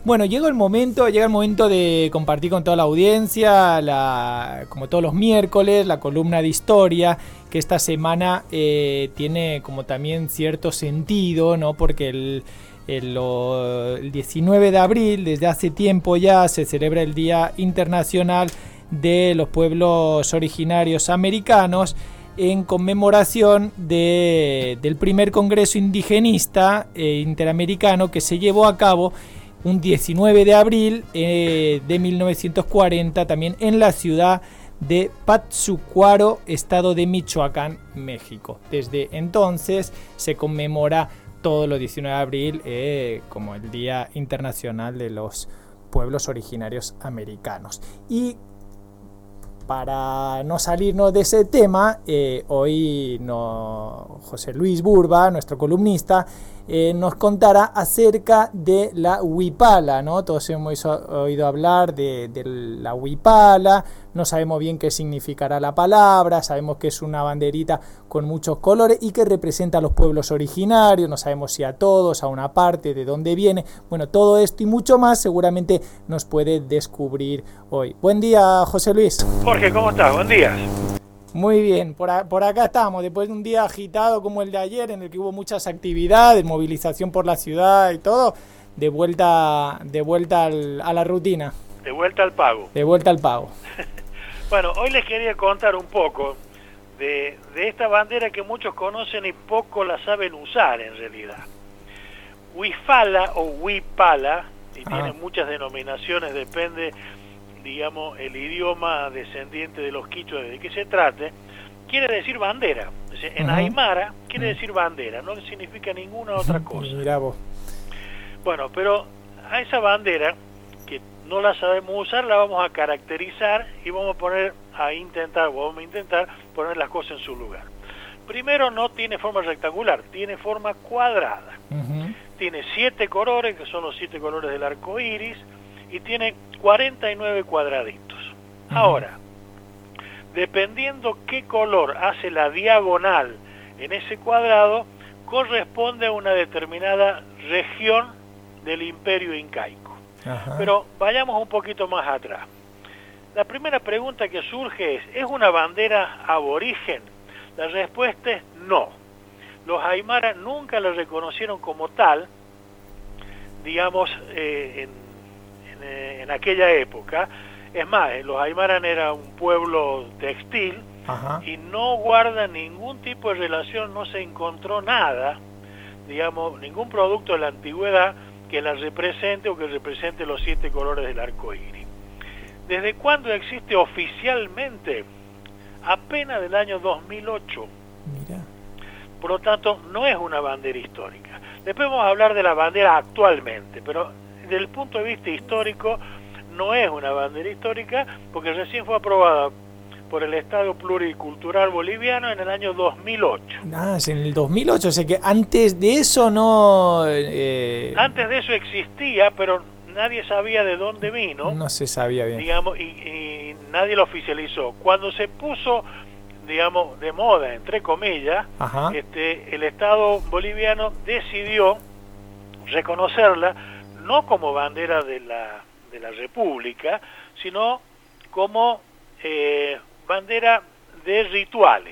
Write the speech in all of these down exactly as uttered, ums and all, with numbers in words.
Bueno, llega el momento, llega el momento de compartir con toda la audiencia, la, como todos los miércoles, la columna de historia, que esta semana eh, tiene como también cierto sentido, ¿no? Porque el, el, lo, el diecinueve de abril, desde hace tiempo ya, se celebra el Día Internacional de los Pueblos Originarios Americanos, en conmemoración de, del primer Congreso Indigenista eh, Interamericano que se llevó a cabo un diecinueve de abril eh, de mil novecientos cuarenta, también en la ciudad de Pátzcuaro, estado de Michoacán, México. Desde entonces se conmemora todos los diecinueve de abril eh, como el Día Internacional de los Pueblos Originarios Americanos. Y para no salirnos de ese tema, eh, hoy no, José Luis Burba, nuestro columnista, eh, nos contará acerca de la huipala, ¿no? Todos hemos oído hablar de, de la huipala, no sabemos bien qué significará la palabra, sabemos que es una banderita con muchos colores y que representa a los pueblos originarios, no sabemos si a todos, a una parte, de dónde viene. Bueno, todo esto y mucho más seguramente nos puede descubrir hoy. Buen día, José Luis. Jorge, ¿cómo estás? Buen día. Muy bien, por, a, por acá estamos, después de un día agitado como el de ayer, en el que hubo muchas actividades, movilización por la ciudad y todo, de vuelta, de vuelta al, a la rutina. De vuelta al pago. De vuelta al pago. Bueno, hoy les quería contar un poco de, de esta bandera que muchos conocen y poco la saben usar en realidad. Huifala o huipala, y ah. tiene muchas denominaciones, depende, digamos, el idioma descendiente de los quichuas de qué se trate, quiere decir bandera. O sea, en uh-huh. aymara quiere uh-huh. decir bandera, no significa ninguna otra cosa. Mirá vos. Bueno, pero a esa bandera, que no la sabemos usar, la vamos a caracterizar y vamos a poner a intentar, vamos a intentar poner las cosas en su lugar. Primero, no tiene forma rectangular, tiene forma cuadrada. Uh-huh. Tiene siete colores, que son los siete colores del arco iris, y tiene cuarenta y nueve cuadraditos. Uh-huh. Ahora, dependiendo qué color hace la diagonal en ese cuadrado, corresponde a una determinada región del Imperio Incaico. Uh-huh. Pero vayamos un poquito más atrás. La primera pregunta que surge es, ¿es una bandera aborigen? La respuesta es no. Los aymaras nunca la reconocieron como tal, digamos, eh, en en aquella época. Es más, los aymaras eran un pueblo textil. Ajá. Y no guarda ningún tipo de relación, no se encontró nada, digamos, ningún producto de la antigüedad que la represente o que represente los siete colores del arco iris. ¿Desde cuándo existe oficialmente? Apenas del año dos mil ocho. Mira. Por lo tanto, no es una bandera histórica. Después vamos a hablar de la bandera actualmente, pero desde el punto de vista histórico no es una bandera histórica porque recién fue aprobada por el Estado Pluricultural Boliviano en el año dos mil ocho. Ah, es en el dos mil ocho, o sea que antes de eso no... Eh... Antes de eso existía, pero nadie sabía de dónde vino. No se sabía bien. Digamos, y, y nadie lo oficializó. Cuando se puso, digamos, de moda, entre comillas, este, el Estado boliviano decidió reconocerla no como bandera de la, de la República, sino como eh, bandera de rituales.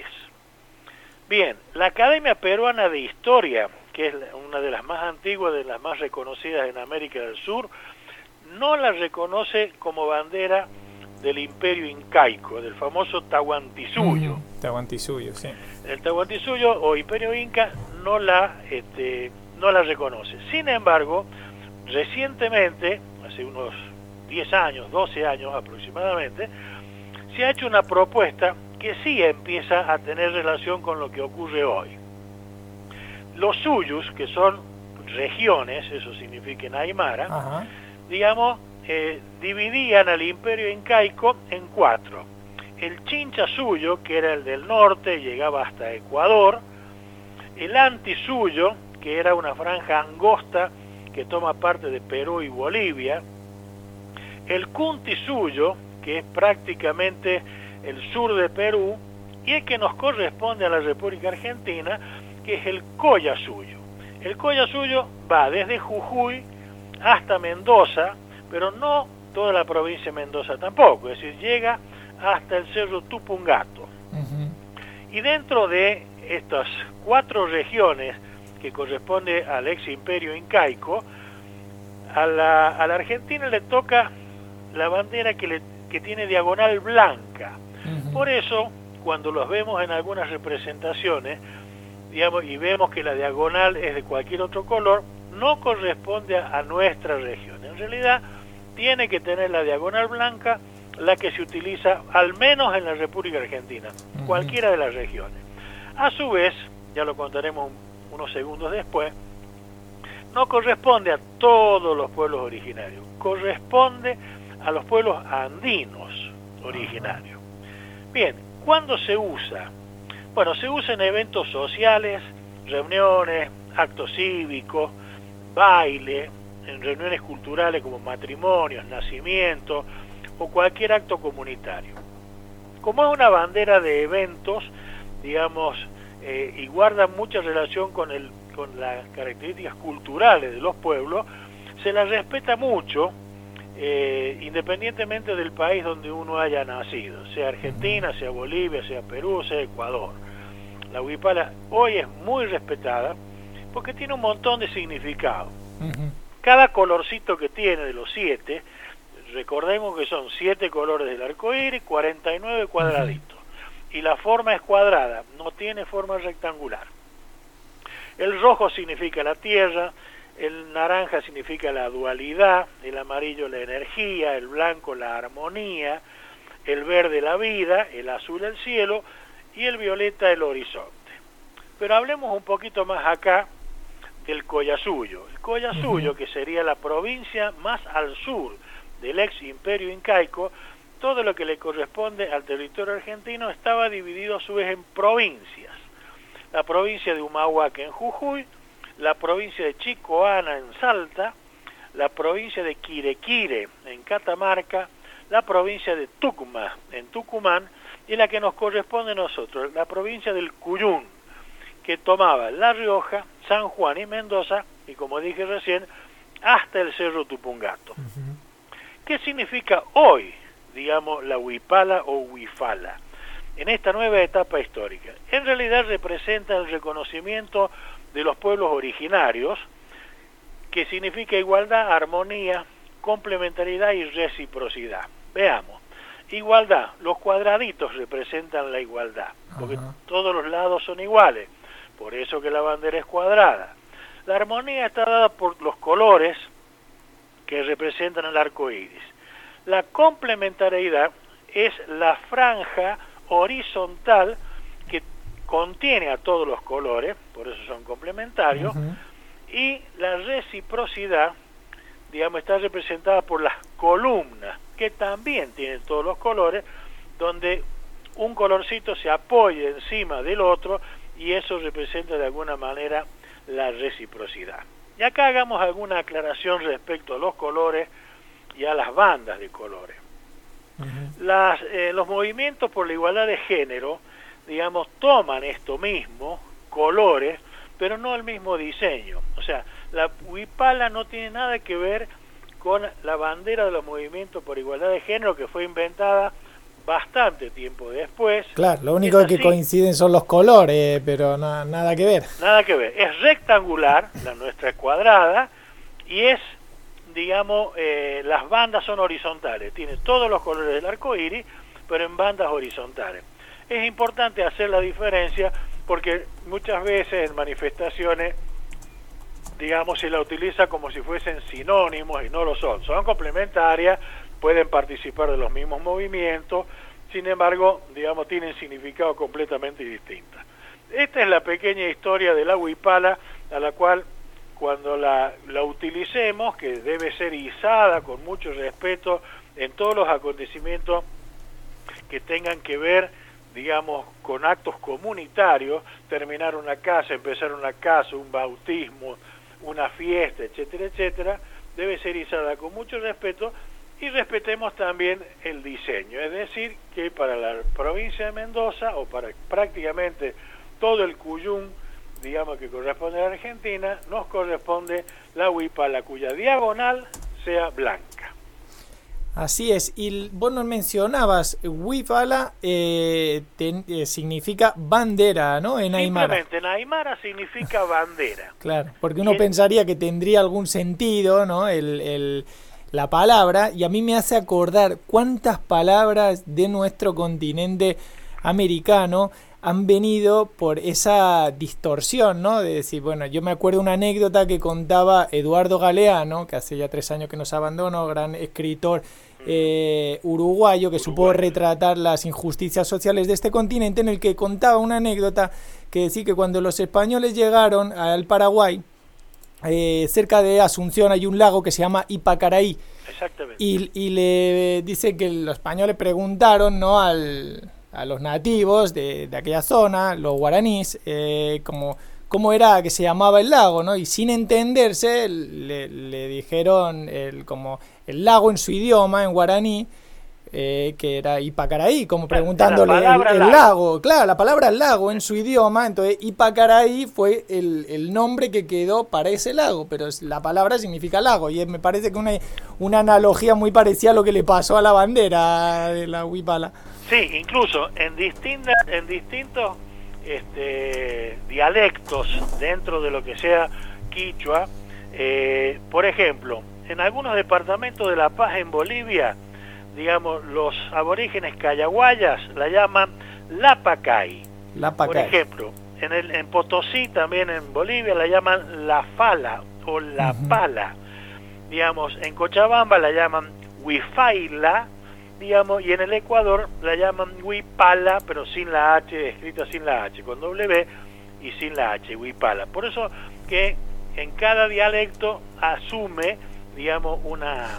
Bien, la Academia Peruana de Historia, que es una de las más antiguas, de las más reconocidas en América del Sur, no la reconoce como bandera del Imperio Incaico, del famoso Tahuantinsuyo. Mm, Tahuantinsuyo, sí. El Tahuantinsuyo o Imperio Inca no la, este, no la reconoce. Sin embargo, recientemente, hace unos diez años, doce años aproximadamente, se ha hecho una propuesta que sí empieza a tener relación con lo que ocurre hoy. Los suyos, que son regiones, eso significa en aymara, Ajá. digamos, eh, dividían al Imperio Incaico en cuatro. El Chinchasuyo, que era el del norte, llegaba hasta Ecuador. El Antisuyo, que era una franja angosta que toma parte de Perú y Bolivia. El Cuntisuyo, que es prácticamente el sur de Perú, y el que nos corresponde a la República Argentina, que es el Collasuyo. El Collasuyo va desde Jujuy hasta Mendoza, pero no toda la provincia de Mendoza tampoco, es decir, llega hasta el Cerro Tupungato. Uh-huh. Y dentro de estas cuatro regiones que corresponde al ex imperio incaico, a la, a la Argentina le toca la bandera que, le, que tiene diagonal blanca. Uh-huh. Por eso, cuando los vemos en algunas representaciones, digamos, y vemos que la diagonal es de cualquier otro color, no corresponde a, a nuestra región. En realidad, tiene que tener la diagonal blanca la que se utiliza al menos en la República Argentina, uh-huh. cualquiera de las regiones. A su vez, ya lo contaremos unos segundos después, no corresponde a todos los pueblos originarios, corresponde a los pueblos andinos originarios. Bien, ¿cuándo se usa? Bueno, se usa en eventos sociales, reuniones, actos cívicos, baile, en reuniones culturales como matrimonios, nacimientos o cualquier acto comunitario. Como es una bandera de eventos, digamos, eh, y guarda mucha relación con, el, con las características culturales de los pueblos, se la respeta mucho, eh, independientemente del país donde uno haya nacido, sea Argentina, sea Bolivia, sea Perú, sea Ecuador. La huipala hoy es muy respetada porque tiene un montón de significado. Uh-huh. Cada colorcito que tiene de los siete, recordemos que son siete colores del arco iris, cuarenta y nueve cuadraditos. Uh-huh. Y la forma es cuadrada, no tiene forma rectangular. El rojo significa la tierra, el naranja significa la dualidad, el amarillo la energía, el blanco la armonía, el verde la vida, el azul el cielo y el violeta el horizonte. Pero hablemos un poquito más acá del Collasuyo. El Collasuyo, uh-huh. que sería la provincia más al sur del ex imperio incaico, todo lo que le corresponde al territorio argentino estaba dividido a su vez en provincias. La provincia de Humahuaca en Jujuy, la provincia de Chicoana en Salta, la provincia de Quirequire en Catamarca, la provincia de Tucumán en Tucumán y la que nos corresponde a nosotros, la provincia del Cuyún, que tomaba La Rioja, San Juan y Mendoza, y como dije recién, hasta el Cerro Tupungato. Uh-huh. ¿Qué significa hoy, digamos, la huipala o huifala en esta nueva etapa histórica? En realidad representa el reconocimiento de los pueblos originarios, que significa igualdad, armonía, complementariedad y reciprocidad. Veamos. Igualdad, los cuadraditos representan la igualdad, porque uh-huh. todos los lados son iguales, por eso que la bandera es cuadrada. La armonía está dada por los colores que representan el arco iris. La complementariedad es la franja horizontal que contiene a todos los colores, por eso son complementarios, uh-huh. y la reciprocidad, digamos, está representada por las columnas, que también tienen todos los colores, donde un colorcito se apoya encima del otro, y eso representa de alguna manera la reciprocidad. Y acá hagamos alguna aclaración respecto a los colores y a las bandas de colores. Uh-huh. Las, eh, los movimientos por la igualdad de género, digamos, toman esto mismo, colores, pero no el mismo diseño. O sea, la huipala no tiene nada que ver con la bandera de los movimientos por igualdad de género, que fue inventada bastante tiempo después. Claro, lo único que coinciden son los colores, pero no, nada que ver. Nada que ver. Es rectangular, la nuestra es cuadrada, y es, digamos, eh, las bandas son horizontales. Tiene todos los colores del arco iris, pero en bandas horizontales. Es importante hacer la diferencia porque muchas veces en manifestaciones, digamos, se la utiliza como si fuesen sinónimos y no lo son. Son complementarias, pueden participar de los mismos movimientos, sin embargo, digamos, tienen significado completamente distintos. Esta es la pequeña historia de la huipala, a la cual cuando la, la utilicemos, que debe ser izada con mucho respeto en todos los acontecimientos que tengan que ver, digamos, con actos comunitarios, terminar una casa, empezar una casa, un bautismo, una fiesta, etcétera, etcétera, debe ser izada con mucho respeto, y respetemos también el diseño, es decir, que para la provincia de Mendoza o para prácticamente todo el Cuyún digamos, que corresponde a la Argentina, nos corresponde la huipala, cuya diagonal sea blanca. Así es, y vos nos mencionabas, huipala eh, ten, eh, significa bandera, ¿no? En aymara. Simplemente en aymara significa bandera. Claro, porque uno pensaría que tendría algún sentido, ¿no? El, el, la palabra, y a mí me hace acordar cuántas palabras de nuestro continente americano han venido por esa distorsión, ¿no? De decir, bueno, yo me acuerdo una anécdota que contaba Eduardo Galeano, que hace ya tres años que nos abandonó, gran escritor eh, uruguayo, que supo retratar las injusticias sociales de este continente, en el que contaba una anécdota que decía que cuando los españoles llegaron al Paraguay, eh, cerca de Asunción hay un lago que se llama Ipacaraí. Exactamente. Y, y le dice que los españoles preguntaron, ¿no?, al... a los nativos de, de aquella zona, los guaraníes, eh, como cómo era que se llamaba el lago, ¿no? Y sin entenderse le, le dijeron el, como el lago en su idioma, en guaraní, eh, que era Ipacaraí, como preguntándole el, el lago. lago. Claro, la palabra lago en su idioma, entonces Ipacaraí fue el, el nombre que quedó para ese lago, pero la palabra significa lago, y me parece que una, una analogía muy parecida a lo que le pasó a la bandera de la huipala. Sí, incluso en distintas, en distintos este, dialectos dentro de lo que sea quichua, eh, por ejemplo, en algunos departamentos de La Paz en Bolivia, digamos, los aborígenes cayaguayas la llaman Lapacay. Lapacay. Por ejemplo, en, el, en Potosí, también en Bolivia, la llaman La Fala o La uh-huh. Pala. Digamos, en Cochabamba la llaman Huifaila, digamos, y en el Ecuador la llaman huipala, pero sin la H, escrita sin la H, con W y sin la H, huipala. Por eso que en cada dialecto asume, digamos, una,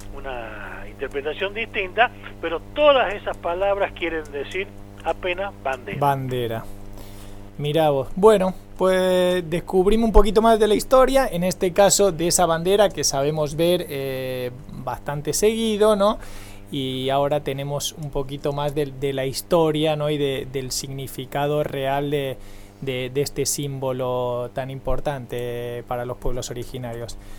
una interpretación distinta, pero todas esas palabras quieren decir apenas bandera. Bandera. Mirá vos. Bueno, pues descubrimos un poquito más de la historia, en este caso de esa bandera que sabemos ver eh, bastante seguido, ¿no? Y ahora tenemos un poquito más de, de la historia, ¿no? Y de, del significado real de, de, de este símbolo tan importante para los pueblos originarios.